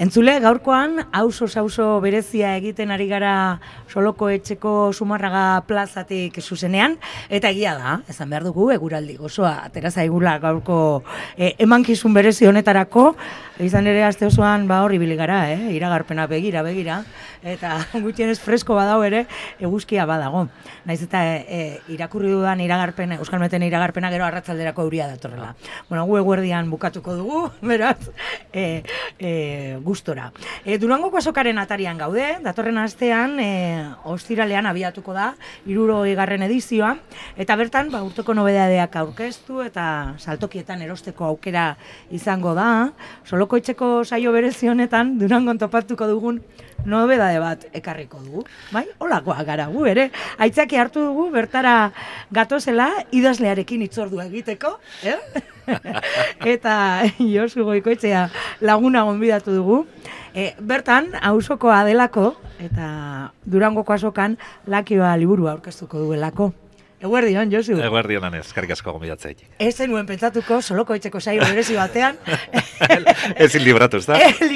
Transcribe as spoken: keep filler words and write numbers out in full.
Entzule, gaurkoan, auzo-auzo berezia egiten ari gara Soloko Etxeko Zumarraga plazatik zuzenean, eta egia da, esan behar dugu, eguraldi gozoa, atera zaigula gaurko eh, emankizun berezi honetarako, izan ere aste osoan ba hor ibili gara, eh? Iragarpena begira, begira, eta gutxienez fresko badau ere, eguzkia badago. Naiz eta e, irakurri dudan iragarpena, Euskalmeten iragarpena gero arratsalderako euria datorrela. Bueno, gu eguerdian bukatuko dugu, beraz, e, e, gustora. E, Durangoko azokaren atarian gaude, datorren astean, e, ostiralean abiatuko da, hirurogeigarren edizioa, eta bertan, ba, urteko nobedadeak aurkeztu, eta saltokietan erosteko aukera izango da, Soloko Etxeko saio berezi honetan, Durangon topatuko dugun nobedade bat ekarriko dugu, bai? Holakoa gara gu ere, aitzaki hartu dugu bertara gatozela idazlearekin hitzordua egiteko, eh? Eta Josu Goikoetxea laguna gonbidatu dugu. E, bertan, auzokoa delako, eta Durangoko azokan lakioa liburua aurkeztuko duelako. Eguerdion, Josu. Eguerdion, anez, karrik asko gomidatzea. Ez zenuen pentsatuko, Soloko Etxeko saio berezi batean. Ezin libratu, ez da?